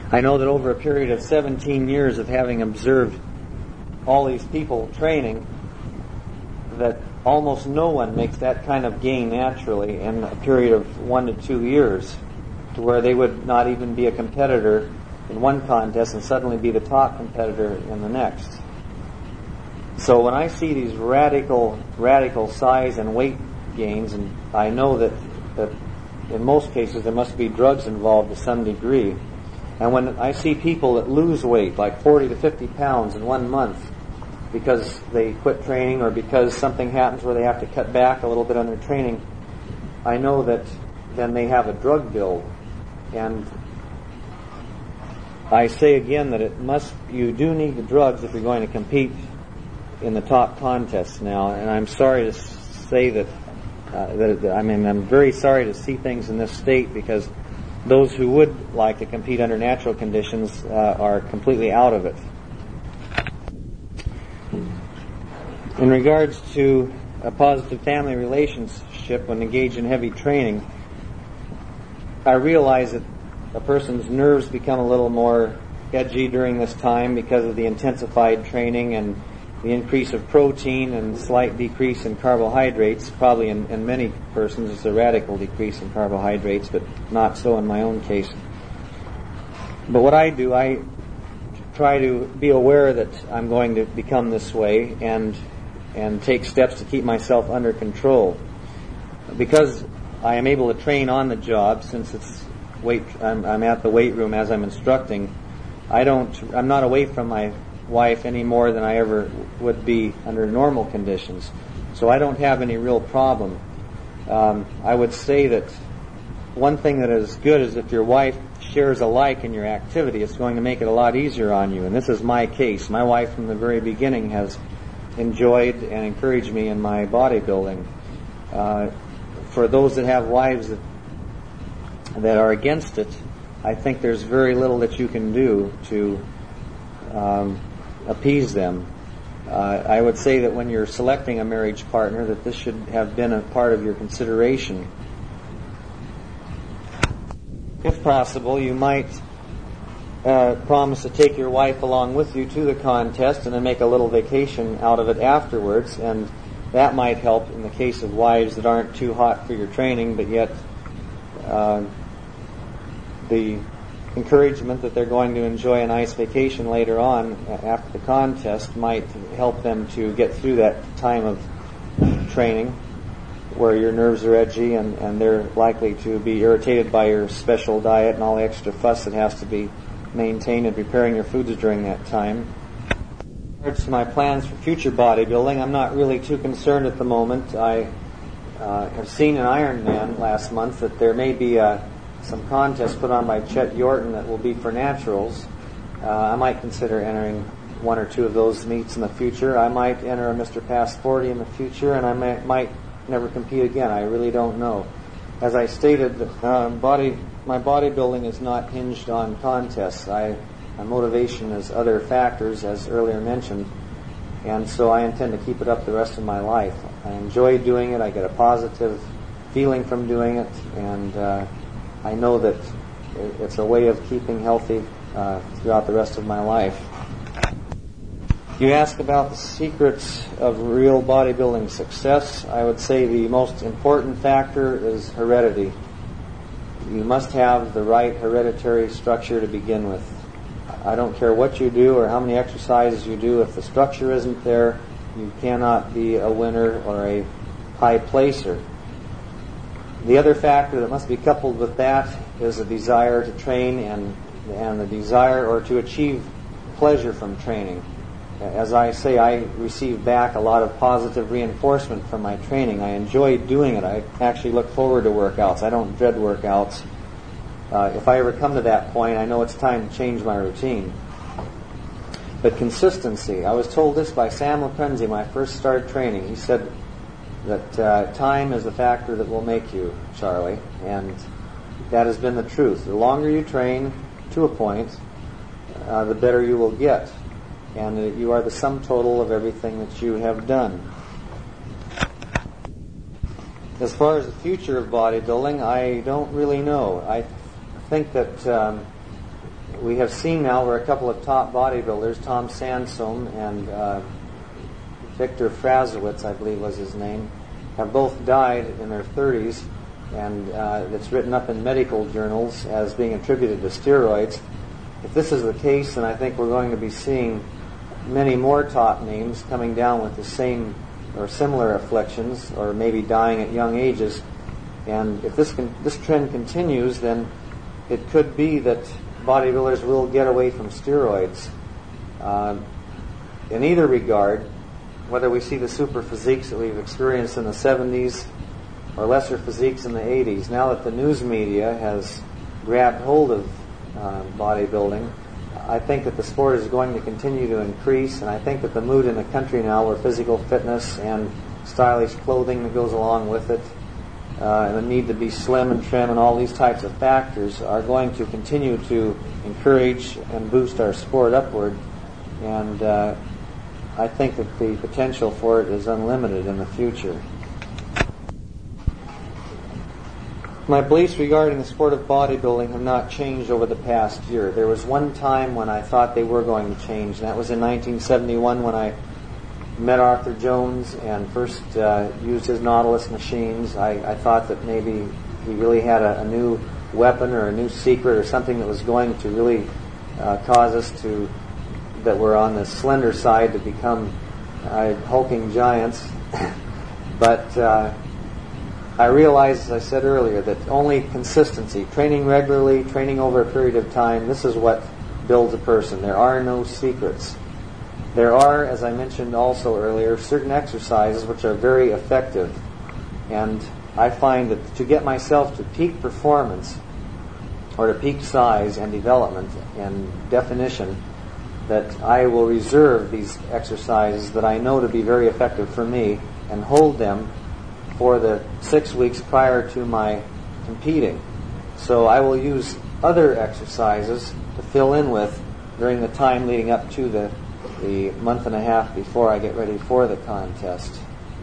I know that over a period of 17 years of having observed all these people training, that almost no one makes that kind of gain naturally in a period of 1 to 2 years, to where they would not even be a competitor in one contest and suddenly be the top competitor in the next. So when I see these radical size and weight gains, and I know that in most cases there must be drugs involved to some degree, and when I see people that lose weight, like 40 to 50 pounds in 1 month, because they quit training or because something happens where they have to cut back a little bit on their training, I know that then they have a drug build. And I say again that you do need the drugs if you're going to compete in the top contests now. And I'm sorry to say that, I'm very sorry to see things in this state, because those who would like to compete under natural conditions are completely out of it. In regards to a positive family relationship when engaged in heavy training, I realize that a person's nerves become a little more edgy during this time because of the intensified training and the increase of protein and slight decrease in carbohydrates. Probably in many persons it's a radical decrease in carbohydrates, but not so in my own case. But what I do, I try to be aware that I'm going to become this way and take steps to keep myself under control. Because I am able to train on the job, since I'm at the weight room as I'm instructing, I'm not away from my wife any more than I ever would be under normal conditions. So I don't have any real problem. I would say that one thing that is good is if your wife shares alike in your activity, it's going to make it a lot easier on you. And this is my case. My wife from the very beginning has enjoyed and encouraged me in my bodybuilding. For those that have wives that are against it, I think there's very little that you can do to appease them. I would say that when you're selecting a marriage partner, that this should have been a part of your consideration. If possible, you might promise to take your wife along with you to the contest and then make a little vacation out of it afterwards, and that might help in the case of wives that aren't too hot for your training, but yet the encouragement that they're going to enjoy a nice vacation later on after the contest might help them to get through that time of training where your nerves are edgy and they're likely to be irritated by your special diet and all the extra fuss that has to be maintained in preparing your foods during that time. In regards to my plans for future bodybuilding, I'm not really too concerned at the moment. I have seen in Ironman last month that there may be some contests put on by Chet Yorton that will be for naturals. I might consider entering 1 or 2 of those meets in the future. I might enter a Mr. Past 40 in the future, and I might never compete again. I really don't know. As I stated, my bodybuilding is not hinged on contests. My motivation is other factors, as earlier mentioned, and so I intend to keep it up the rest of my life. I enjoy doing it. I get a positive feeling from doing it, and I know that it's a way of keeping healthy throughout the rest of my life. You ask about the secrets of real bodybuilding success. I would say the most important factor is heredity. You must have the right hereditary structure to begin with. I don't care what you do or how many exercises you do. If the structure isn't there, you cannot be a winner or a high placer. The other factor that must be coupled with that is a desire to train and the desire or to achieve pleasure from training. As I say, I receive back a lot of positive reinforcement from my training. I enjoy doing it. I actually look forward to workouts. I don't dread workouts. If I ever come to that point, I know it's time to change my routine. But consistency. I was told this by Sam Loprenzi when I first started training. He said that time is the factor that will make you, Charlie. And that has been the truth. The longer you train to a point, the better you will get. And you are the sum total of everything that you have done. As far as the future of bodybuilding, I don't really know. I think that we have seen now where a couple of top bodybuilders, Tom Sansome and Victor Frazowitz, I believe was his name, have both died in their 30s, and it's written up in medical journals as being attributed to steroids. If this is the case, then I think we're going to be seeing many more top names coming down with the same or similar afflictions, or maybe dying at young ages. And if this trend continues, then it could be that bodybuilders will get away from steroids. In either regard, whether we see the super physiques that we've experienced in the 70s or lesser physiques in the 80s, now that the news media has grabbed hold of bodybuilding, I think that the sport is going to continue to increase, and I think that the mood in the country now, where physical fitness and stylish clothing that goes along with it, and the need to be slim and trim and all these types of factors are going to continue to encourage and boost our sport upward. And I think that the potential for it is unlimited in the future. My beliefs regarding the sport of bodybuilding have not changed over the past year. There was one time when I thought they were going to change, and that was in 1971 when I met Arthur Jones and first used his Nautilus machines. I thought that maybe he really had a new weapon or a new secret or something that was going to really cause us to, that were on the slender side, to become hulking giants. But I realized, as I said earlier, that only consistency, training regularly, training over a period of time, this is what builds a person. There are no secrets. There are, as I mentioned also earlier, certain exercises which are very effective. And I find that to get myself to peak performance, or to peak size and development and definition, that I will reserve these exercises that I know to be very effective for me and hold them for the 6 weeks prior to my competing. So I will use other exercises to fill in with during the time leading up to the month and a half before I get ready for the contest.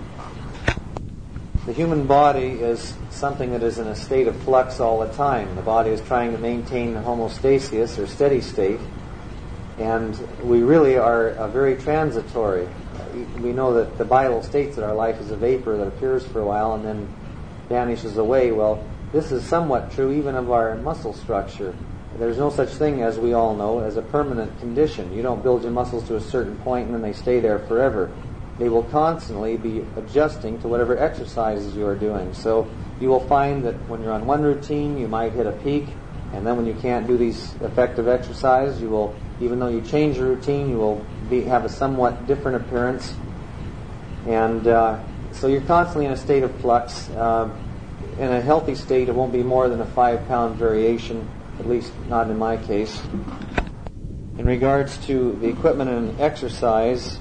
The human body is something that is in a state of flux all the time. The body is trying to maintain homeostasis, or steady state, and we really are very transitory. We know that the Bible states that our life is a vapor that appears for a while and then vanishes away. Well, this is somewhat true even of our muscle structure. There's no such thing, as we all know, as a permanent condition. You don't build your muscles to a certain point and then they stay there forever. They will constantly be adjusting to whatever exercises you are doing. So you will find that when you're on one routine, you might hit a peak, and then when you can't do these effective exercises, you will, even though you change your routine, you will have a somewhat different appearance. And so you're constantly in a state of flux. In a healthy state, it won't be more than a 5-pound variation, at least not in my case. In regards to the equipment and exercise,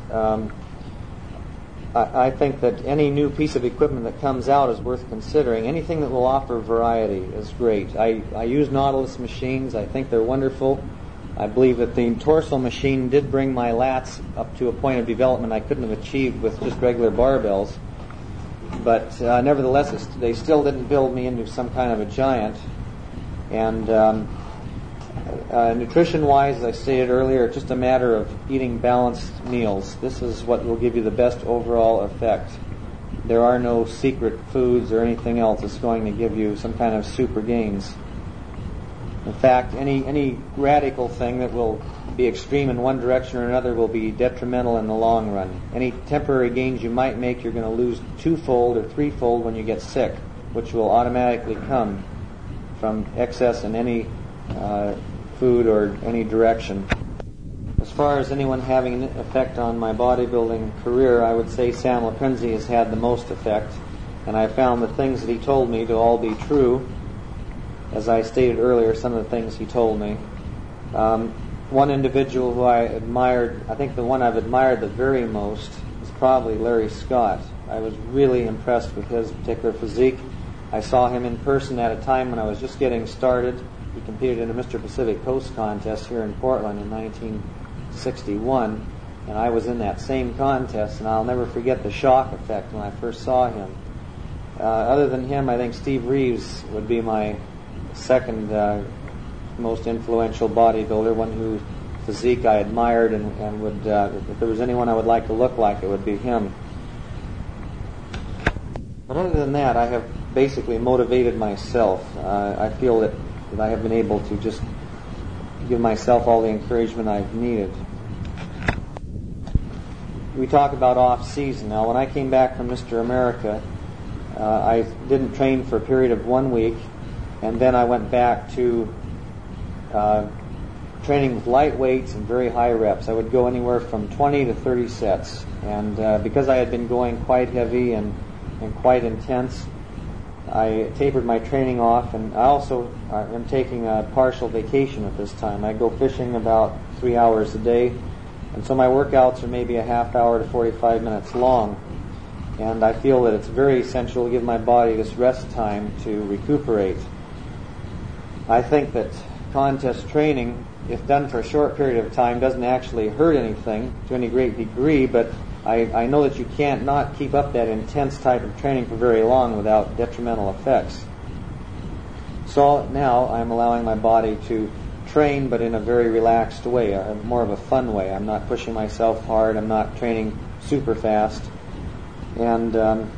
I think that any new piece of equipment that comes out is worth considering. Anything that will offer variety is great. I use Nautilus machines. I think they're wonderful. I believe that the Torso machine did bring my lats up to a point of development I couldn't have achieved with just regular barbells. But nevertheless, they still didn't build me into some kind of a giant. And nutrition-wise, as I stated earlier, it's just a matter of eating balanced meals. This is what will give you the best overall effect. There are no secret foods or anything else that's going to give you some kind of super gains. In fact, any radical thing that will be extreme in one direction or another will be detrimental in the long run. Any temporary gains you might make, you're going to lose twofold or threefold when you get sick, which will automatically come from excess in any food or any direction. As far as anyone having an effect on my bodybuilding career, I would say Sam Lipinski has had the most effect, and I found the things that he told me to all be true. As I stated earlier, some of the things he told me. One individual who I admired, I think the one I've admired the very most, is probably Larry Scott. I was really impressed with his particular physique. I saw him in person at a time when I was just getting started. He competed in a Mr. Pacific Coast contest here in Portland in 1961, and I was in that same contest, and I'll never forget the shock effect when I first saw him. Other than him, I think Steve Reeves would be my second most influential bodybuilder, one whose physique I admired, and would, if there was anyone I would like to look like, it would be him. But other than that, I have basically motivated myself. I feel that I have been able to just give myself all the encouragement I've needed. We talk about off-season. Now, when I came back from Mr. America, I didn't train for a period of 1 week, and then I went back to training with light weights and very high reps. I would go anywhere from 20 to 30 sets. And because I had been going quite heavy and quite intense, I tapered my training off, and I also am taking a partial vacation at this time. I go fishing about 3 hours a day, and so my workouts are maybe a half hour to 45 minutes long. And I feel that it's very essential to give my body this rest time to recuperate. I think that contest training, if done for a short period of time, doesn't actually hurt anything to any great degree, but I know that you can't not keep up that intense type of training for very long without detrimental effects. So now I'm allowing my body to train, but in a very relaxed way, more of a fun way. I'm not pushing myself hard. I'm not training super fast. And at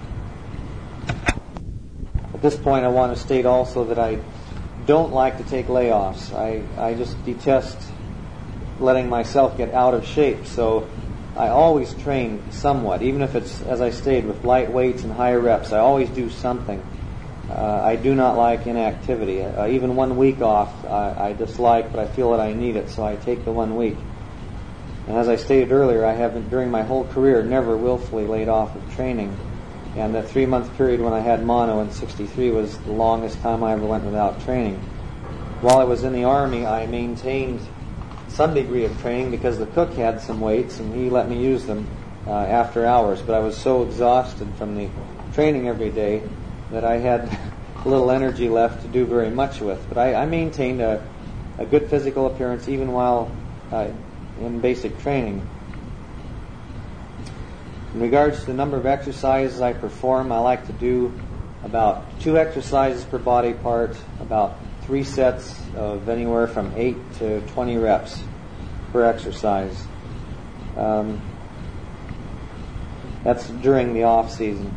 this point, I want to state also that I don't like to take layoffs. I just detest letting myself get out of shape. So I always train somewhat, even if it's, as I stated, with light weights and high reps. I always do something. I do not like inactivity. Even 1 week off I dislike, but I feel that I need it, so I take the 1 week. And as I stated earlier, I haven't, during my whole career, never willfully laid off of training. And the 3-month period when I had mono in '63 was the longest time I ever went without training. While I was in the Army, I maintained some degree of training because the cook had some weights and he let me use them after hours. But I was so exhausted from the training every day that I had little energy left to do very much with. But I maintained a good physical appearance even while in basic training. In regards to the number of exercises I perform, I like to do about 2 exercises per body part, about 3 sets of anywhere from 8 to 20 reps per exercise. That's during the off season.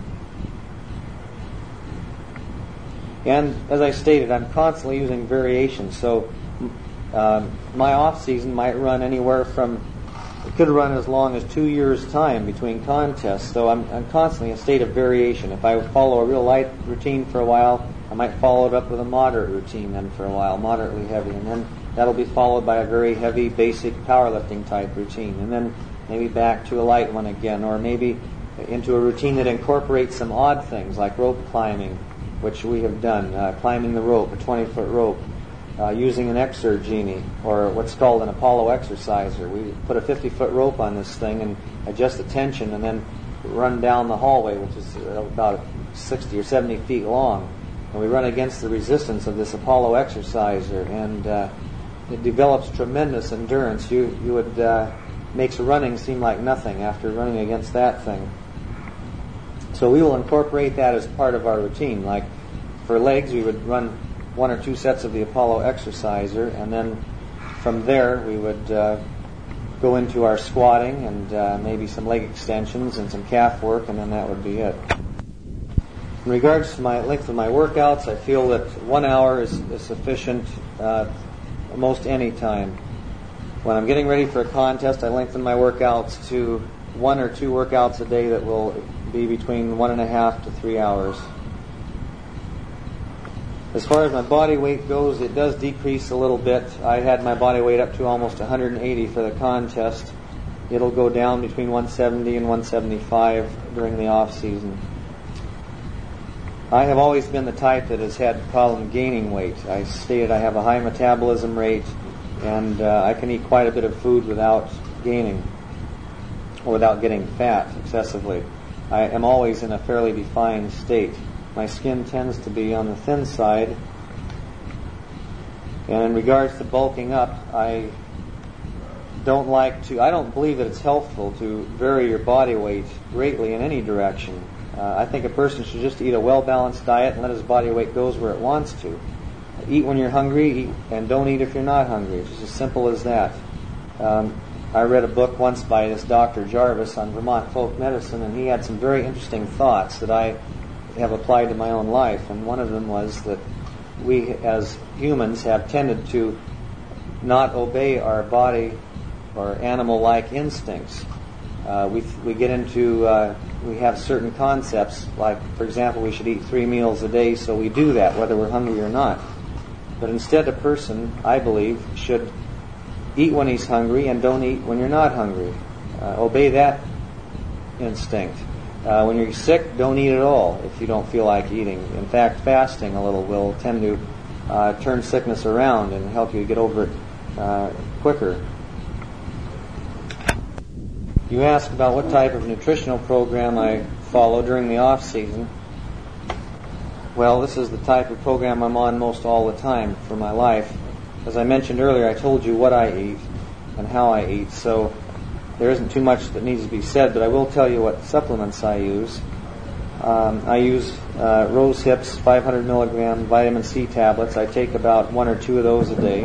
And as I stated, I'm constantly using variations. So my off season might run anywhere from, it could run as long as 2 years' time between contests. So I'm constantly in a state of variation. If I follow a real light routine for a while, I might follow it up with a moderate routine then for a while, moderately heavy, and then that'll be followed by a very heavy, basic powerlifting type routine, and then maybe back to a light one again, or maybe into a routine that incorporates some odd things like rope climbing, which we have done, climbing the rope, a 20-foot rope, using an Exergenie, or what's called an Apollo exerciser. We put a 50-foot rope on this thing and adjust the tension and then run down the hallway, which is about 60 or 70 feet long. And we run against the resistance of this Apollo exerciser, and it develops tremendous endurance. You would makes running seem like nothing after running against that thing. So we will incorporate that as part of our routine. Like for legs, we would run 1 or 2 sets of the Apollo exerciser, and then from there we would go into our squatting and maybe some leg extensions and some calf work, and then that would be it. In regards to my length of my workouts, I feel that 1 hour is sufficient most any time. When I'm getting ready for a contest, I lengthen my workouts to 1 or 2 workouts a day that will be between 1.5 to 3 hours. As far as my body weight goes, it does decrease a little bit. I had my body weight up to almost 180 for the contest. It'll go down between 170 and 175 during the off season. I have always been the type that has had problem gaining weight. I stated I have a high metabolism rate, and I can eat quite a bit of food without gaining or without getting fat excessively. I am always in a fairly defined state. My skin tends to be on the thin side. And in regards to bulking up, I don't believe that it's helpful to vary your body weight greatly in any direction. I think a person should just eat a well-balanced diet and let his body weight go where it wants to. eat when you're hungry, and don't eat if you're not hungry. It's just as simple as that. I read a book once by this Dr. Jarvis on Vermont folk medicine, and he had some very interesting thoughts that I have applied to my own life. And one of them was that we as humans have tended to not obey our body or animal-like instincts. We get into, we have certain concepts, like, for example, we should eat 3 meals a day, so we do that whether we're hungry or not. But instead, a person, I believe, should eat when he's hungry and don't eat when you're not hungry. Obey that instinct. When you're sick, don't eat at all if you don't feel like eating. In fact, fasting a little will tend to turn sickness around and help you get over it quicker. You asked about what type of nutritional program I follow during the off-season. Well, this is the type of program I'm on most all the time for my life. As I mentioned earlier, I told you what I eat and how I eat, so there isn't too much that needs to be said, but I will tell you what supplements I use. I use Rose Hips 500 milligram vitamin C tablets. I take about 1 or 2 of those a day.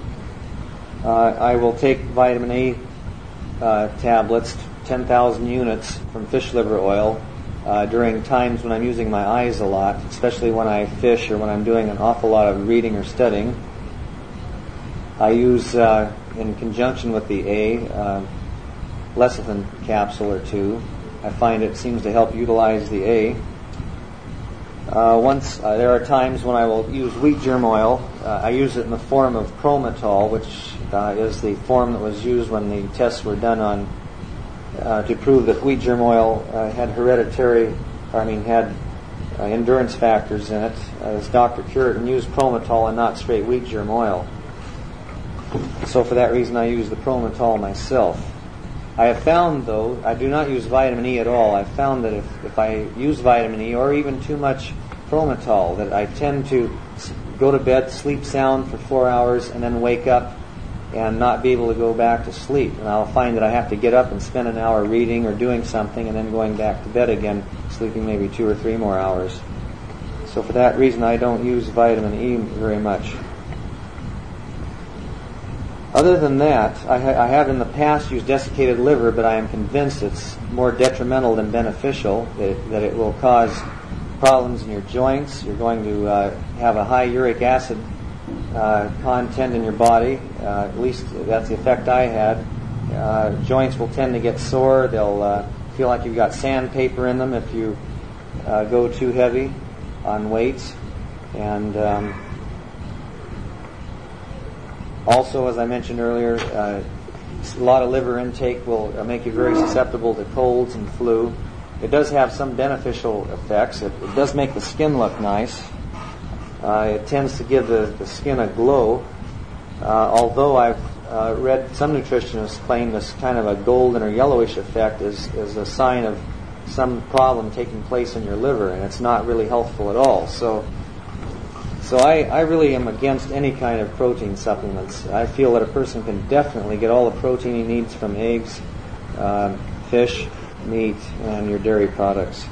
I will take vitamin A tablets, 10,000 units from fish liver oil during times when I'm using my eyes a lot, especially when I fish or when I'm doing an awful lot of reading or studying. I use, in conjunction with the A, lecithin capsule or 2. I find it seems to help utilize the A. There are times when I will use wheat germ oil. I use it in the form of Prometol, which is the form that was used when the tests were done on to prove that wheat germ oil had endurance factors in it. As Dr. Curitin used Prometol and not straight wheat germ oil. So for that reason, I use the Prometol myself. I have found, though, I do not use vitamin E at all. I've found that if I use vitamin E or even too much Prometol, that I tend to go to bed, sleep sound for 4 hours, and then wake up and not be able to go back to sleep. And I'll find that I have to get up and spend an hour reading or doing something and then going back to bed again, sleeping maybe 2 or 3 more hours. So for that reason, I don't use vitamin E very much. Other than that, I have in the past used desiccated liver, but I am convinced it's more detrimental than beneficial, that it will cause problems in your joints. You're going to have a high uric acid content in your body. At least that's the effect I had. Joints will tend to get sore. They'll feel like you've got sandpaper in them if you go too heavy on weights. And also, as I mentioned earlier, a lot of liver intake will make you very susceptible to colds and flu. It does have some beneficial effects. It does make the skin look nice. It tends to give the skin a glow. Although I've read some nutritionists claim this kind of a golden or yellowish effect is a sign of some problem taking place in your liver, and it's not really healthful at all. So I really am against any kind of protein supplements. I feel that a person can definitely get all the protein he needs from eggs, fish, meat, and your dairy products.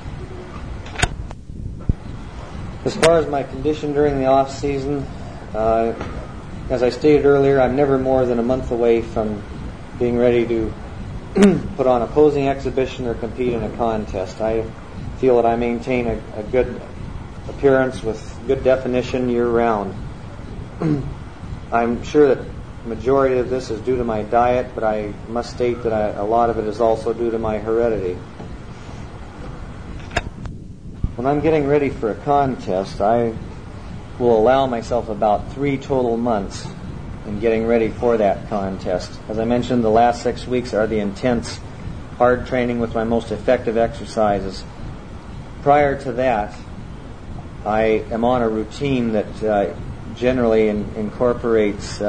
As far as my condition during the off-season, as I stated earlier, I'm never more than a month away from being ready to put on a posing exhibition or compete in a contest. I feel that I maintain a good appearance with good definition year-round. I'm sure that the majority of this is due to my diet, but I must state that a lot of it is also due to my heredity. When I'm getting ready for a contest, I will allow myself about 3 total months in getting ready for that contest. As I mentioned, the last 6 weeks are the intense, hard training with my most effective exercises. Prior to that, I am on a routine that generally incorporates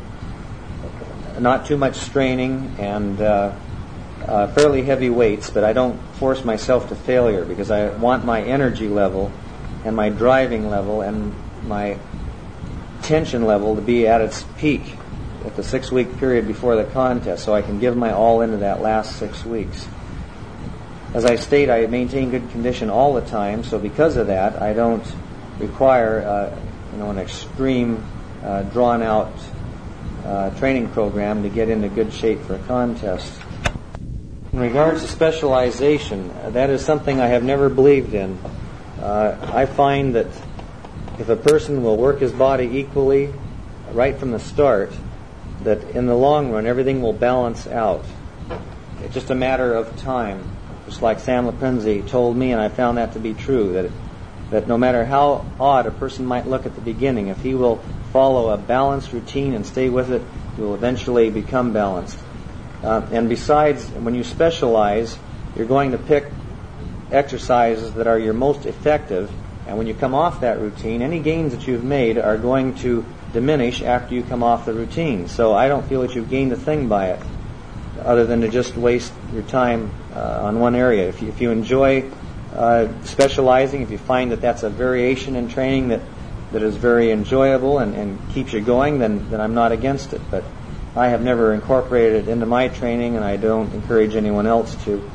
not too much straining and fairly heavy weights, but I don't force myself to failure because I want my energy level and my driving level and my tension level to be at its peak at the 6-week period before the contest, so I can give my all into that last 6 weeks. As I state, I maintain good condition all the time, so because of that, I don't require an extreme, drawn-out training program to get into good shape for a contest. In regards to specialization, that is something I have never believed in. I find that if a person will work his body equally right from the start, that in the long run everything will balance out. It's just a matter of time. Just like Sam Lipinski told me, and I found that to be true, that no matter how odd a person might look at the beginning, if he will follow a balanced routine and stay with it, he will eventually become balanced. And besides, when you specialize, you're going to pick exercises that are your most effective, and when you come off that routine, any gains that you've made are going to diminish after you come off the routine. So I don't feel that you've gained a thing by it, other than to just waste your time on one area. If you enjoy specializing, if you find that that's a variation in training that is very enjoyable and keeps you going, then I'm not against it. But I have never incorporated it into my training, and I don't encourage anyone else to.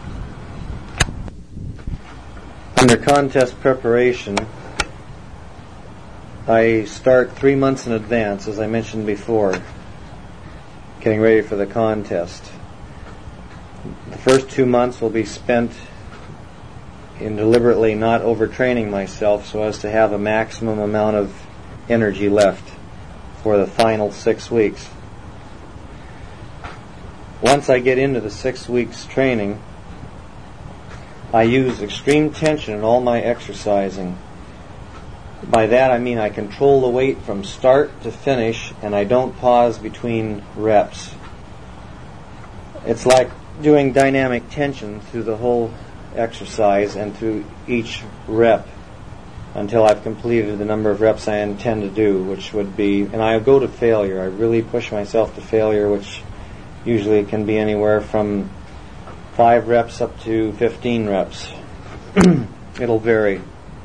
Under contest preparation, I start 3 months in advance, as I mentioned before, getting ready for the contest. The first 2 months will be spent in deliberately not overtraining myself so as to have a maximum amount of energy left for the final 6 weeks. Once I get into the 6 weeks training, I use extreme tension in all my exercising. By that I mean I control the weight from start to finish, and I don't pause between reps. It's like doing dynamic tension through the whole exercise and through each rep until I've completed the number of reps I intend to do, which would be, and I go to failure. I really push myself to failure, which usually can be anywhere from 5 reps up to 15 reps. It'll vary.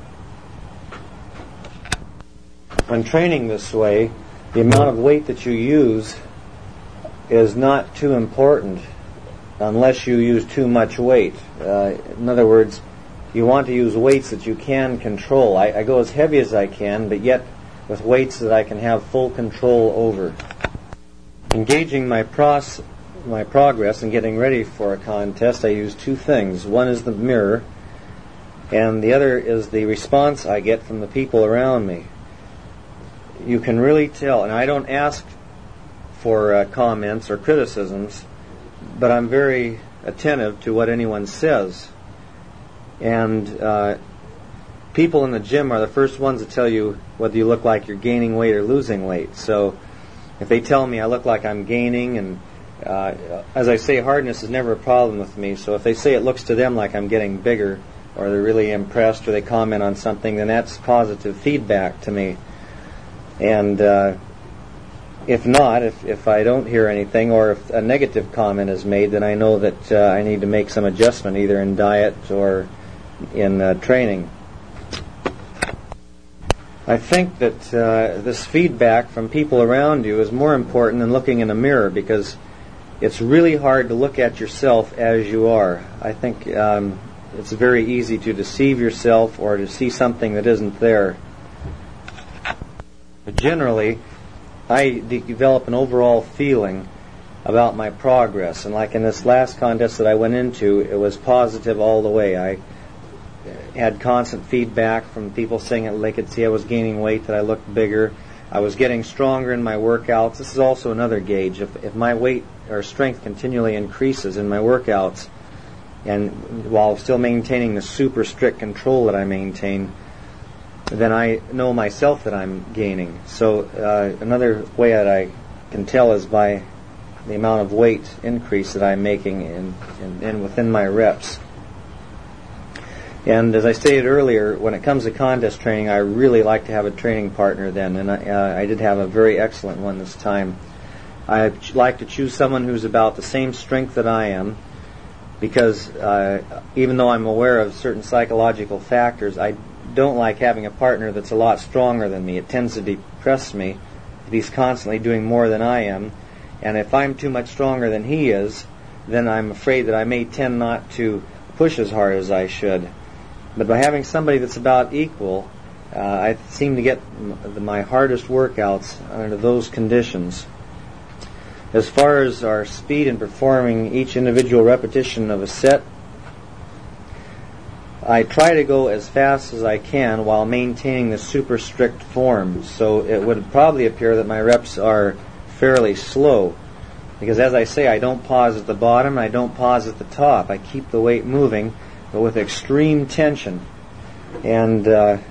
When training this way, the amount of weight that you use is not too important unless you use too much weight. In other words, you want to use weights that you can control. I go as heavy as I can, but yet with weights that I can have full control over. Engaging my progress and getting ready for a contest, I use 2 things. One is the mirror, and the other is the response I get from the people around me. You can really tell, and I don't ask for comments or criticisms, but I'm very attentive to what anyone says. And people in the gym are the first ones to tell you whether you look like you're gaining weight or losing weight. So if they tell me I look like I'm gaining, and as I say, hardness is never a problem with me. So if they say it looks to them like I'm getting bigger, or they're really impressed, or they comment on something, then that's positive feedback to me. And if not, if I don't hear anything, or if a negative comment is made, then I know that I need to make some adjustment, either in diet or in training. I think that this feedback from people around you is more important than looking in a mirror, because it's really hard to look at yourself as you are. I think it's very easy to deceive yourself or to see something that isn't there. But generally, I develop an overall feeling about my progress. And like in this last contest that I went into, it was positive all the way. I had constant feedback from people saying that they could see I was gaining weight, that I looked bigger. I was getting stronger in my workouts. This is also another gauge. If my weight or strength continually increases in my workouts, and while still maintaining the super strict control that I maintain, then I know myself that I'm gaining. So another way that I can tell is by the amount of weight increase that I'm making in within my reps. And as I stated earlier, when it comes to contest training, I really like to have a training partner then, and I did have a very excellent one this time. I like to choose someone who's about the same strength that I am, because even though I'm aware of certain psychological factors, I don't like having a partner that's a lot stronger than me. It tends to depress me if he's constantly doing more than I am. And if I'm too much stronger than he is, then I'm afraid that I may tend not to push as hard as I should. But by having somebody that's about equal, I seem to get my hardest workouts under those conditions. As far as our speed in performing each individual repetition of a set, I try to go as fast as I can while maintaining the super strict form. So it would probably appear that my reps are fairly slow. Because as I say, I don't pause at the bottom, I don't pause at the top. I keep the weight moving, but with extreme tension. And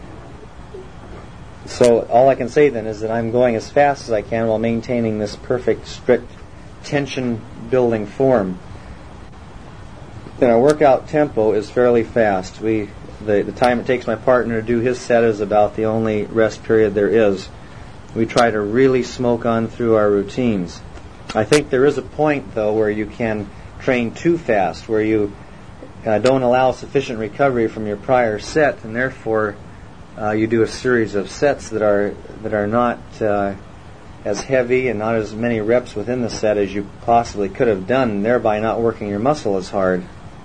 so all I can say then is that I'm going as fast as I can while maintaining this perfect, strict, tension-building form. Then our workout tempo is fairly fast. The time it takes my partner to do his set is about the only rest period there is. We try to really smoke on through our routines. I think there is a point, though, where you can train too fast, where you don't allow sufficient recovery from your prior set, and therefore you do a series of sets that are not as heavy and not as many reps within the set as you possibly could have done, thereby not working your muscle as hard.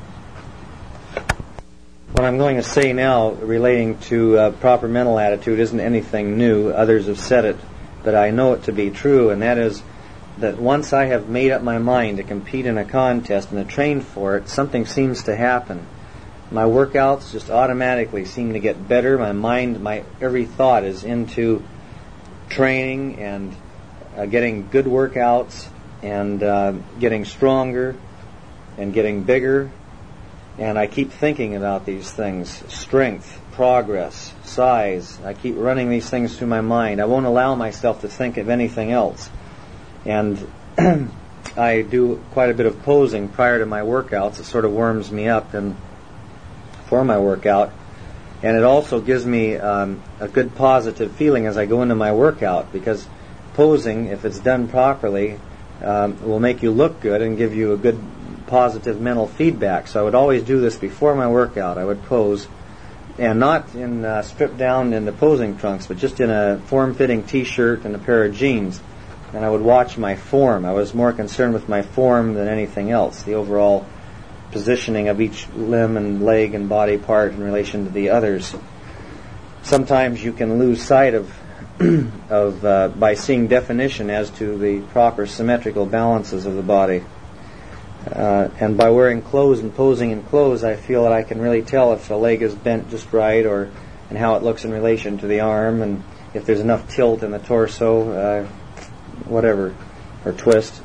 What I'm going to say now relating to proper mental attitude isn't anything new. Others have said it, but I know it to be true, and that is that once I have made up my mind to compete in a contest and to train for it, something seems to happen. My workouts just automatically seem to get better. My mind, my every thought is into training and getting good workouts and getting stronger and getting bigger. And I keep thinking about these things: strength, progress, size. I keep running these things through my mind. I won't allow myself to think of anything else. And I do quite a bit of posing prior to my workouts. It sort of warms me up and for my workout. And it also gives me a good positive feeling as I go into my workout, because posing, if it's done properly, will make you look good and give you a good positive mental feedback. So I would always do this before my workout. I would pose, and not in stripped down in the posing trunks, but just in a form-fitting t-shirt and a pair of jeans. And I would watch my form. I was more concerned with my form than anything else, the overall positioning of each limb and leg and body part in relation to the others. Sometimes you can lose sight of by seeing definition as to the proper symmetrical balances of the body. And by wearing clothes and posing in clothes, I feel that I can really tell if a leg is bent just right, and how it looks in relation to the arm, and if there's enough tilt in the torso, whatever, or twist.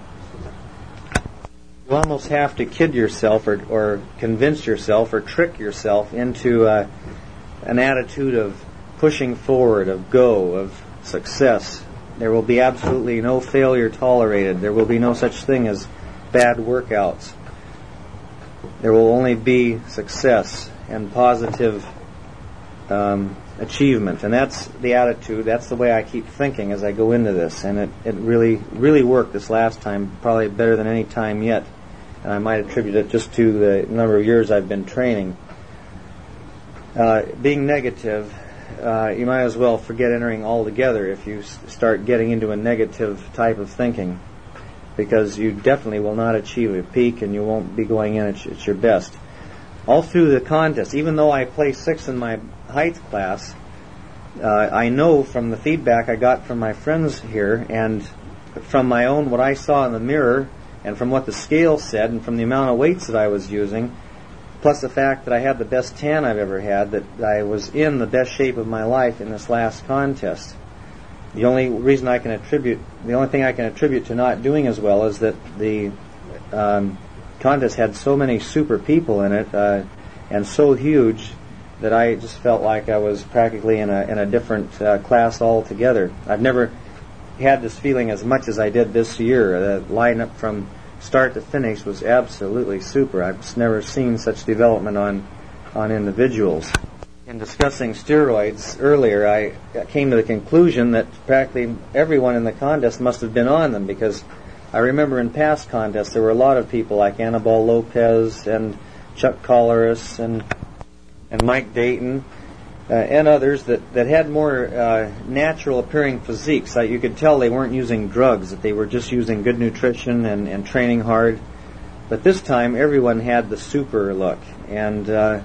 You almost have to kid yourself or convince yourself or trick yourself into an attitude of pushing forward, of go, of success. There will be absolutely no failure tolerated. There will be no such thing as bad workouts. There will only be success and positive achievement, and that's the attitude. That's the way I keep thinking as I go into this, and it really worked this last time, probably better than any time yet, and I might attribute it just to the number of years I've been training. Being negative, you might as well forget entering altogether if you start getting into a negative type of thinking, because you definitely will not achieve a peak, and you won't be going in at your best. All through the contest, even though I placed 6th in my height class, I know from the feedback I got from my friends here, and from my own, what I saw in the mirror, and from what the scale said, and from the amount of weights that I was using, plus the fact that I had the best tan I've ever had, that I was in the best shape of my life in this last contest. The only thing I can attribute to not doing as well is that the contest had so many super people in it, and so huge, that I just felt like I was practically in a different class altogether. I've never had this feeling as much as I did this year. The lineup from start to finish was absolutely super. I've just never seen such development on individuals. In discussing steroids earlier, I came to the conclusion that practically everyone in the contest must have been on them, because I remember in past contests there were a lot of people like Anibal Lopez and Chuck Colleras and Mike Dayton and others that had more natural appearing physiques. You could tell they weren't using drugs, that they were just using good nutrition and training hard. But this time everyone had the super look, and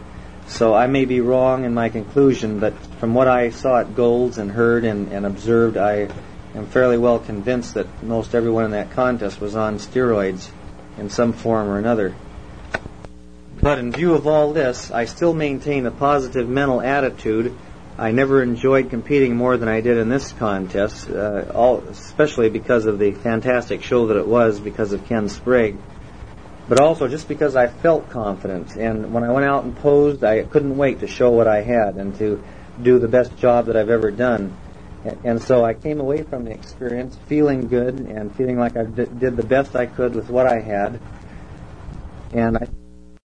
So I may be wrong in my conclusion, but from what I saw at Gold's and heard and observed, I am fairly well convinced that most everyone in that contest was on steroids in some form or another. But in view of all this, I still maintain a positive mental attitude. I never enjoyed competing more than I did in this contest, especially because of the fantastic show that it was because of Ken Sprague. But also just because I felt confident. And when I went out and posed, I couldn't wait to show what I had and to do the best job that I've ever done. And so I came away from the experience feeling good and feeling like I did the best I could with what I had. And I